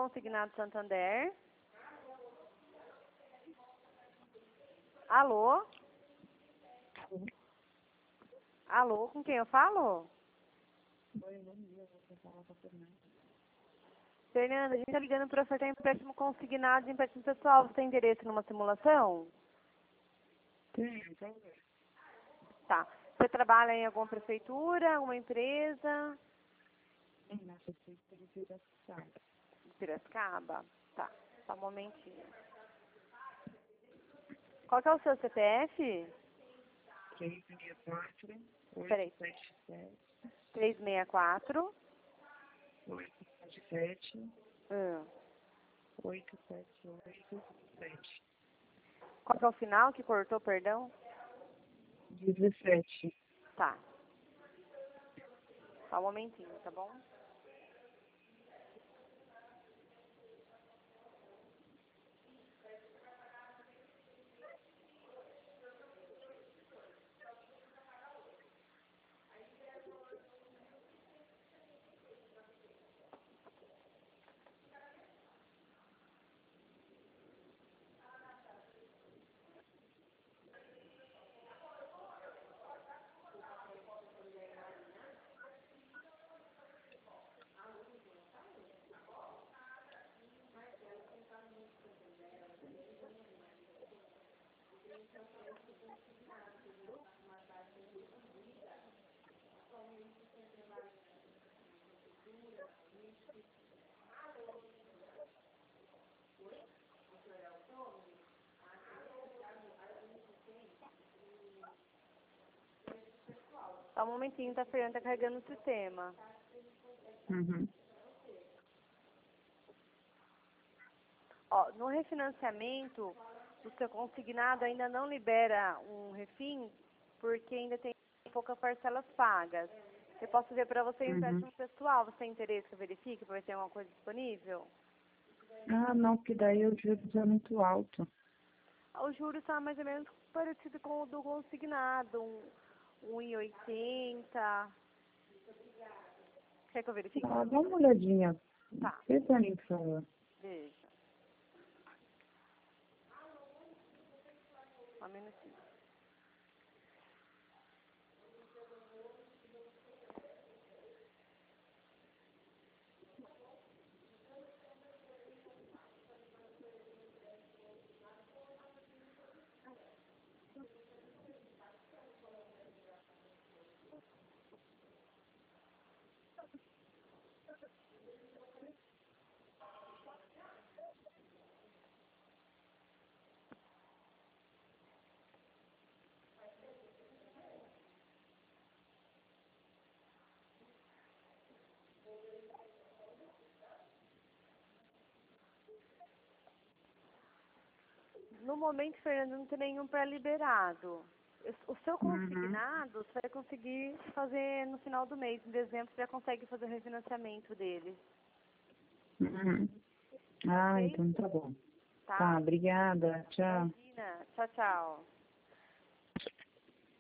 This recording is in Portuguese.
Consignado Santander. Alô? Alô, com quem eu falo? Oi, bom dia, vou falar com a Fernanda. Fernanda, a gente está ligando para ofertar empréstimo consignado de empréstimo pessoal. Você tem interesse numa simulação? Tem, talvez. Tá. Você trabalha em alguma prefeitura, alguma empresa? Tem na prefeitura de Piracicaba. Piracicaba? Tá. Só um momentinho. Qual que é o seu CPF? 364 Peraí. 877 364. 877 Hum. 8787 Qual que é o final que cortou, perdão? 17. Tá. Só um momentinho, tá bom? Só um momentinho, tá, Fernanda? Tá carregando o sistema. Uhum. Ó, no refinanciamento, o seu consignado ainda não libera um refim, porque ainda tem poucas parcelas pagas. Eu posso ver para você empréstimo pessoal. Você tem interesse que eu verifique para ver se tem alguma coisa disponível? Ah, não, porque daí o juros é muito alto. O juros está mais ou menos parecido com o do consignado, 1,80. Quer que eu verifique? Ah, dá uma olhadinha. Tá, Vê pra mim, por favor. veja. Só um minutinho. No momento, Fernando, não tem nenhum pré-liberado. O seu consignado, você vai conseguir fazer no final do mês. Em dezembro, você já consegue fazer o refinanciamento dele. Uhum. Ah, Ok? então tá bom. Tá? Tá, obrigada. Tchau. Imagina. Tchau, tchau.